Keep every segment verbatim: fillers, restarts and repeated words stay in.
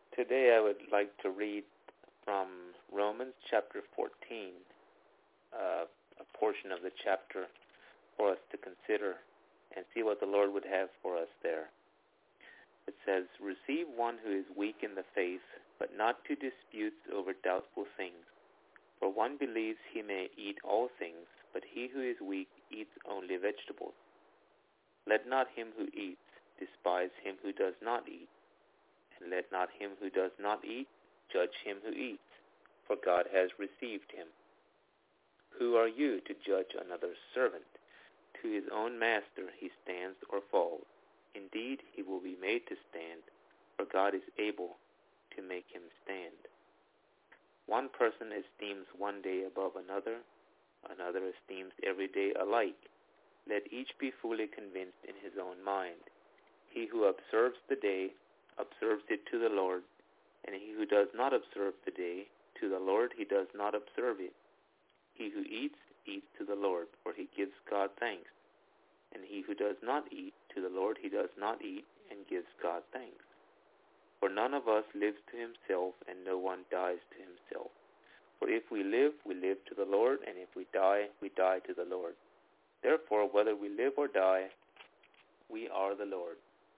Today I would like to read from Romans chapter fourteen, uh, a portion of the chapter for us to consider and see what the Lord would have for us there. It says, "Receive one who is weak in the faith, but not to disputes over doubtful things. For one believes he may eat all things, but he who is weak eats only vegetables. Let not him who eats despise him who does not eat, and let not him who does not eat judge him who eats, for God has received him. Who are you to judge another's servant? To his own master he stands or falls. Indeed, he will be made to stand, for God is able to make him stand. One person esteems one day above another, another esteems every day alike. Let each be fully convinced in his own mind. He who observes the day observes it to the Lord, and he who does not observe the day, to the Lord he does not observe it. He who eats, eats to the Lord, for he gives God thanks. And he who does not eat, to the Lord he does not eat, and gives God thanks. For none of us lives to himself, and no one dies to himself. For if we live, we live to the Lord, and if we die, we die to the Lord. Therefore, whether we live or die, we are the Lord."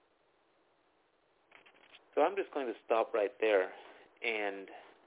So I'm just going to stop right there, and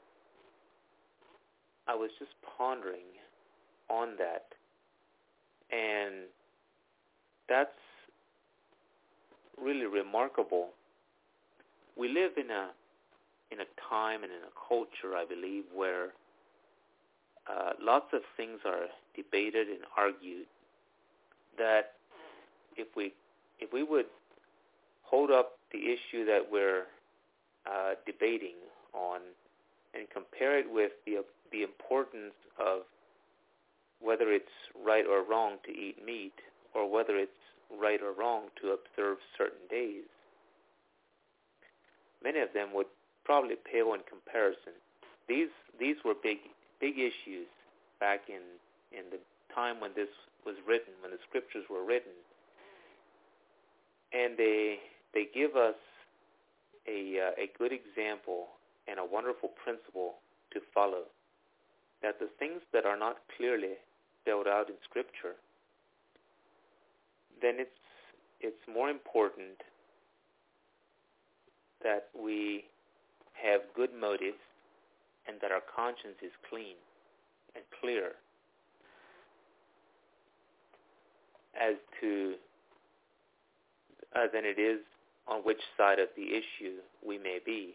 I was just pondering on that, and that's really remarkable. We live in a in a time and in a culture, I believe, where uh, lots of things are debated and argued. That if we if we would hold up the issue that we're uh, debating on and compare it with the the importance of whether it's right or wrong to eat meat, or whether it's right or wrong to observe certain days, many of them would probably pale in comparison. These these were big big issues back in in the time when this was written, when the scriptures were written, and they they give us a uh, a good example and a wonderful principle to follow. That the things that are not clearly spelled out in Scripture, then it's it's more important that we have good motives and that our conscience is clean and clear as to uh, than it is on which side of the issue we may be.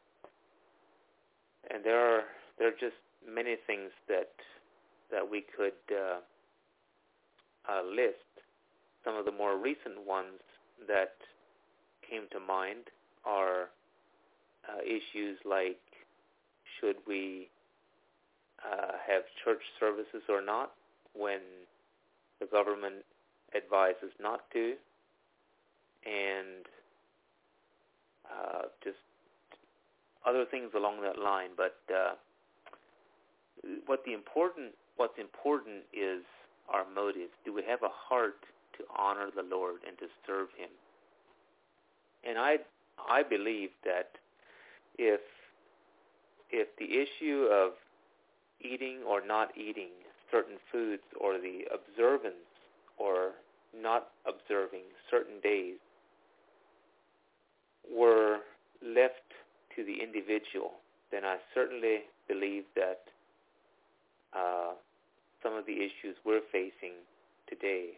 And there are there are just many things that that we could uh, uh, list. Some of the more recent ones that came to mind are uh, issues like, should we uh, have church services or not when the government advises not to, and uh, just other things along that line. But uh, what the important what's important is our motives. Do we have a heart to honor the Lord and to serve him? And I I believe that if if the issue of eating or not eating certain foods, or the observance or not observing certain days, were left to the individual, then I certainly believe that uh, some of the issues we're facing today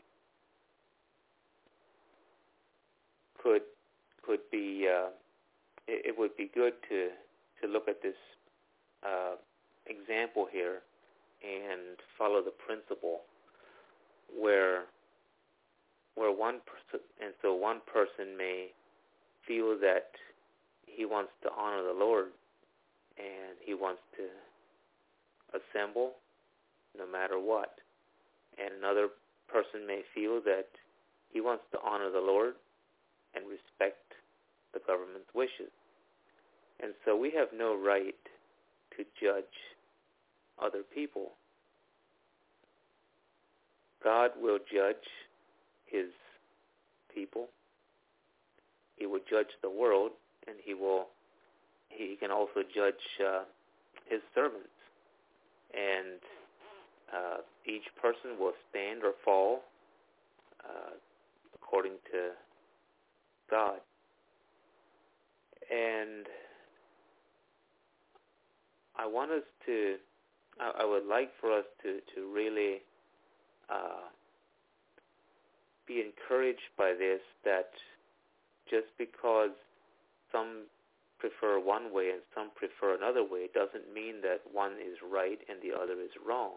could could be uh, it, it would be good to to look at this uh, example here and follow the principle where where one person, and so one person may feel that he wants to honor the Lord and he wants to assemble no matter what, and another person may feel that he wants to honor the Lord and respect the government's wishes. And so we have no right to judge other people. God will judge his people. He will judge the world, and he will he, also judge uh, his servants. And uh, each person will stand or fall uh, according to God. And I want us to, I, I would like for us to, to really uh, be encouraged by this, that just because some prefer one way and some prefer another way doesn't mean that one is right and the other is wrong.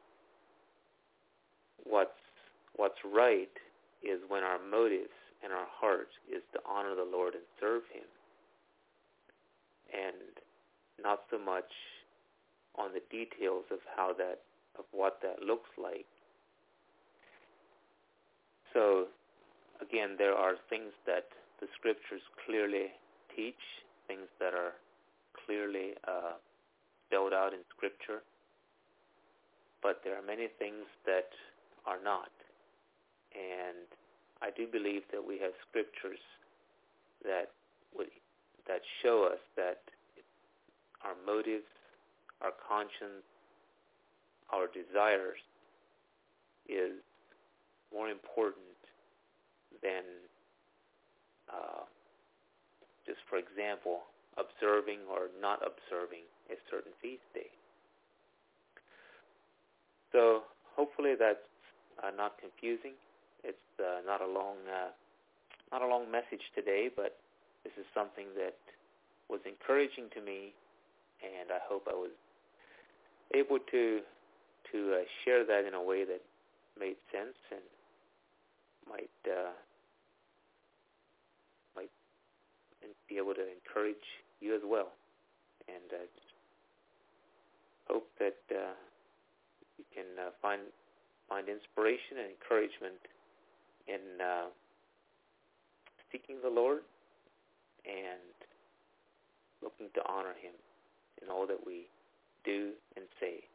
What's, what's right is when our motives and our heart is to honor the Lord and serve Him, and not so much on the details of how that, of what that looks like. So, again, there are things that the Scriptures clearly teach, things that are clearly uh, spelled out in Scripture, but there are many things that are not. And I do believe that we have Scriptures that would, that show us that our motives, our conscience, our desires is more important than uh, just, for example, observing or not observing a certain feast day. So hopefully that's uh, not confusing. It's uh, not a long, uh, not a long message today, but this is something that was encouraging to me, and I hope I was able to to uh, share that in a way that made sense and might uh, might be able to encourage you as well. And uh, hope that uh, you can uh, find find inspiration and encouragement in uh, seeking the Lord and looking to honor Him in all that we do and say.